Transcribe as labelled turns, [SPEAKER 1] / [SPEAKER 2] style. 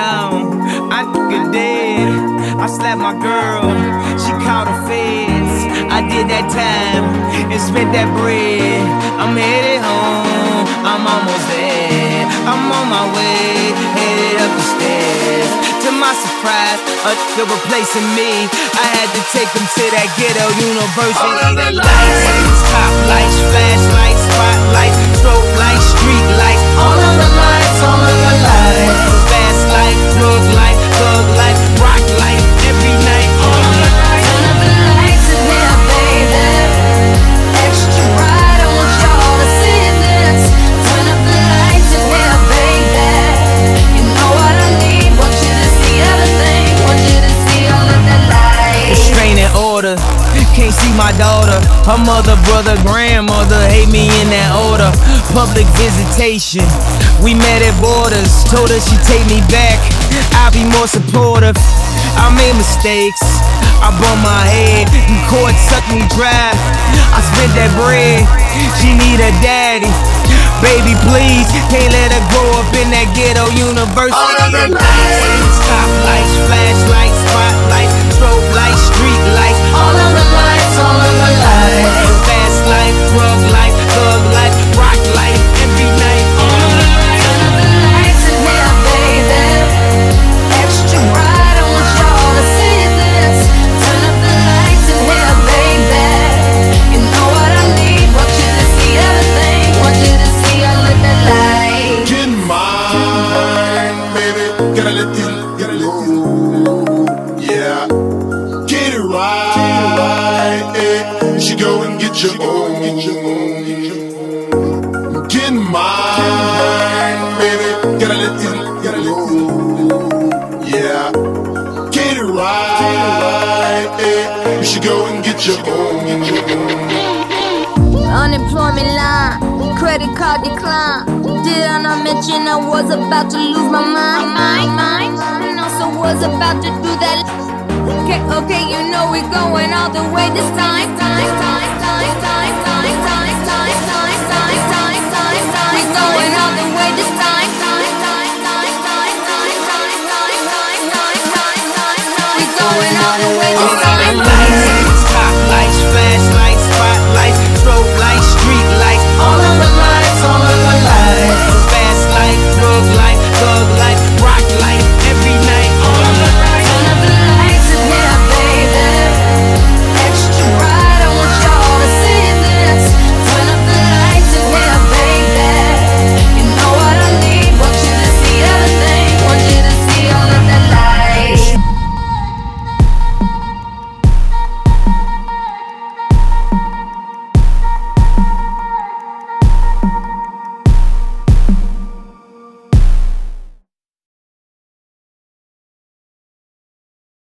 [SPEAKER 1] gone, I nigga dead. I slapped my girl, she called the feds. I did that time and spent that bread. I'm headed home, I'm almost there. I'm on my way, headed up the stairs. To my surprise, a nigga replacing me. I had to take him to that ghetto university. All of the lights, top lights, flashlights, spotlights, strobe lights, street lights. All of the lights, all of the lights. Fast life, drug life, thug life, rock life, every night. All of the lights.
[SPEAKER 2] Turn up the lights in here, baby. Extra bright, I want y'all to see this. Turn up the lights in here, baby. You know what I need, want you to see everything. Want you to see all of the lights.
[SPEAKER 1] Restraining order, can't see my daughter. Her mother, brother, grandmother hate me in that order. Public visitation, we met at borders. Told her she'd take me back, I'll be more supportive. I made mistakes, I bumped my head, and court sucked me dry. I spent that bread, she need a daddy. Baby, please, can't let her grow up in that ghetto university. All of the lights, top lights, flashlights, spotlights, strobe lights, street lights. All of the lights, all of the lights. Fast life, drug life, thug life, rock life, every night. All of the lights.
[SPEAKER 2] Turn up the lights in here, baby. Extra bright, I want y'all to see this. Turn up the lights in here, baby. You know what I need, want you to see everything. Want you to see all of the lights.
[SPEAKER 3] Get mine, baby. Gotta let you know. Yeah. Get it right. Eh. You should go and get your own. Get mine, baby. Gotta let you know. Yeah. Get it right. Eh. You should go and get your own.
[SPEAKER 2] Unemployment line, credit card decline. Did I not mention I was about to lose my mind? And also was about to do that. Okay, you know we're going all the way this time.